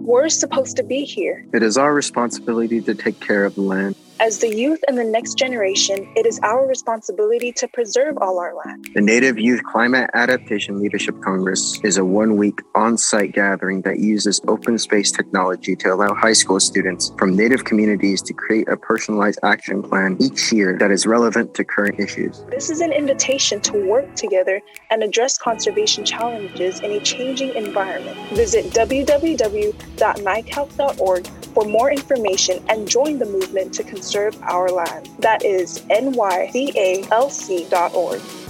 We're supposed to be here. It is our responsibility to take care of the land. As the youth and the next generation, it is our responsibility to preserve all our land. The Native Youth Climate Adaptation Leadership Congress is a one-week on-site gathering that uses open space technology to allow high school students from Native communities to create a personalized action plan each year that is relevant to current issues. This is an invitation to work together and address conservation challenges in a changing environment. Visit www.nycalc.org for more information and join the movement to conserve our land. That is nycalc.org.